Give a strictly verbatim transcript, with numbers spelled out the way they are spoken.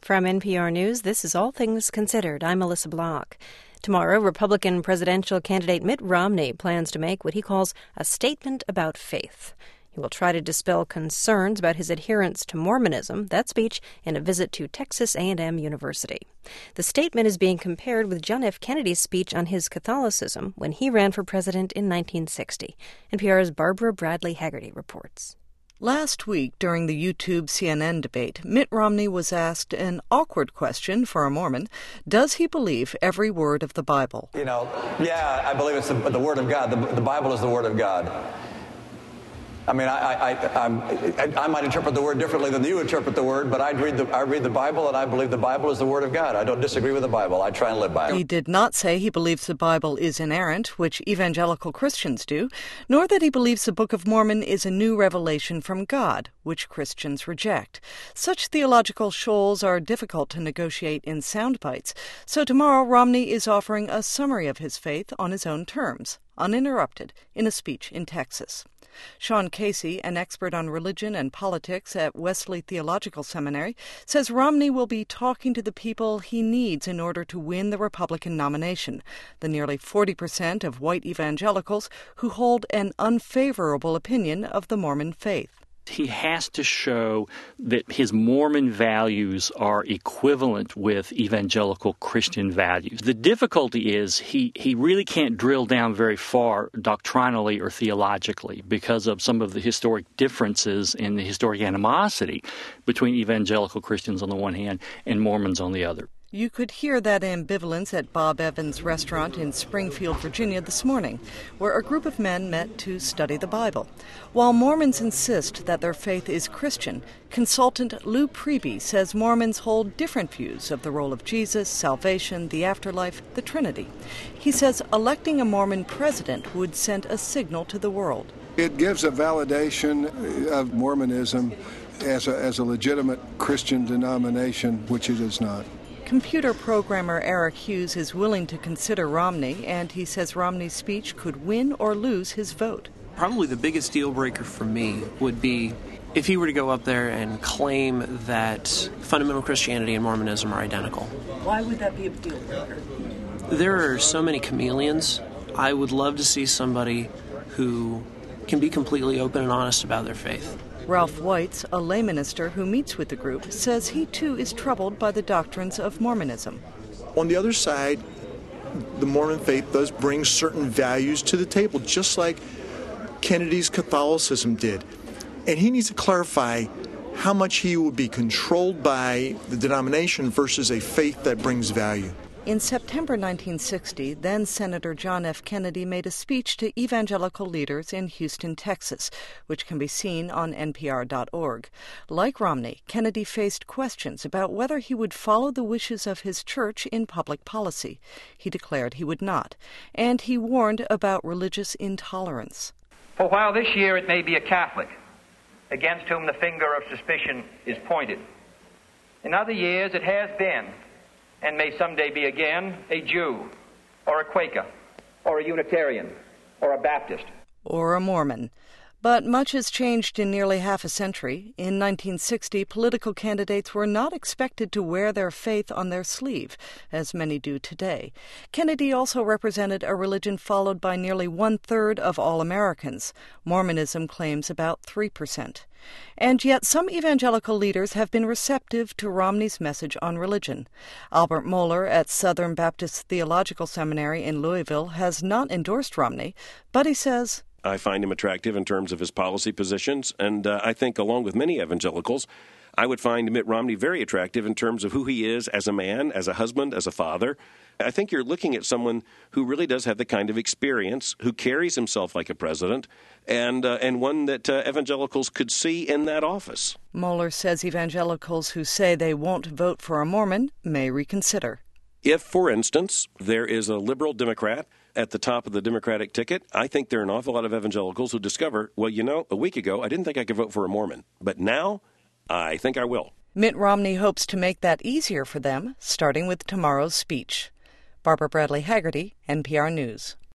From N P R News, this is All Things Considered. I'm Melissa Block. Tomorrow, Republican presidential candidate Mitt Romney plans to make what he calls a statement about faith. He will try to dispel concerns about his adherence to Mormonism, that speech in a visit to Texas A and M University. The statement is being compared with John F. Kennedy's speech on his Catholicism when he ran for president in nineteen sixty. N P R's Barbara Bradley Haggerty reports. Last week, during the YouTube C N N debate, Mitt Romney was asked an awkward question for a Mormon. Does he believe every word of the Bible? You know, yeah, I believe it's the, the Word of God. The, the Bible is the Word of God. I mean, I, I, I'm, I, I might interpret the Word differently than you interpret the Word, but I'd read the, I read the Bible, and I believe the Bible is the Word of God. I don't disagree with the Bible. I try and live by it. He did not say he believes the Bible is inerrant, which evangelical Christians do, nor that he believes the Book of Mormon is a new revelation from God, which Christians reject. Such theological shoals are difficult to negotiate in sound bites, so tomorrow Romney is offering a summary of his faith on his own terms, uninterrupted, in a speech in Texas. Sean Casey, an expert on religion and politics at Wesley Theological Seminary, says Romney will be talking to the people he needs in order to win the Republican nomination, the nearly forty percent of white evangelicals who hold an unfavorable opinion of the Mormon faith. He has to show that his Mormon values are equivalent with evangelical Christian values. The difficulty is he, he really can't drill down very far doctrinally or theologically because of some of the historic differences in the historic animosity between evangelical Christians on the one hand and Mormons on the other. You could hear that ambivalence at Bob Evans' restaurant in Springfield, Virginia this morning, where a group of men met to study the Bible. While Mormons insist that their faith is Christian, consultant Lou Priebe says Mormons hold different views of the role of Jesus, salvation, the afterlife, the Trinity. He says electing a Mormon president would send a signal to the world. It gives a validation of Mormonism as a, as a legitimate Christian denomination, which it is not. Computer programmer Eric Hughes is willing to consider Romney, and he says Romney's speech could win or lose his vote. Probably the biggest deal breaker for me would be if he were to go up there and claim that fundamental Christianity and Mormonism are identical. Why would that be a deal breaker? There are so many chameleons. I would love to see somebody who can be completely open and honest about their faith. Ralph Weitz, a lay minister who meets with the group, says he too is troubled by the doctrines of Mormonism. On the other side, the Mormon faith does bring certain values to the table, just like Kennedy's Catholicism did. And he needs to clarify how much he would be controlled by the denomination versus a faith that brings value. In September nineteen sixty, then-Senator John F. Kennedy made a speech to evangelical leaders in Houston, Texas, which can be seen on N P R dot org. Like Romney, Kennedy faced questions about whether he would follow the wishes of his church in public policy. He declared he would not, and he warned about religious intolerance. For while this year it may be a Catholic against whom the finger of suspicion is pointed, in other years it has been, and may someday be again, a Jew, or a Quaker, or a Unitarian, or a Baptist. Or a Mormon. But much has changed in nearly half a century. In nineteen sixty, political candidates were not expected to wear their faith on their sleeve, as many do today. Kennedy also represented a religion followed by nearly one-third of all Americans. Mormonism claims about three percent. And yet some evangelical leaders have been receptive to Romney's message on religion. Albert Mohler at Southern Baptist Theological Seminary in Louisville has not endorsed Romney, but he says, I find him attractive in terms of his policy positions, and uh, I think, along with many evangelicals, I would find Mitt Romney very attractive in terms of who he is as a man, as a husband, as a father. I think you're looking at someone who really does have the kind of experience, who carries himself like a president, and uh, and one that uh, evangelicals could see in that office. Mohler says evangelicals who say they won't vote for a Mormon may reconsider. If, for instance, there is a liberal Democrat at the top of the Democratic ticket, I think there are an awful lot of evangelicals who discover, well, you know, a week ago I didn't think I could vote for a Mormon, but now I think I will. Mitt Romney hopes to make that easier for them, starting with tomorrow's speech. Barbara Bradley Haggerty, N P R News.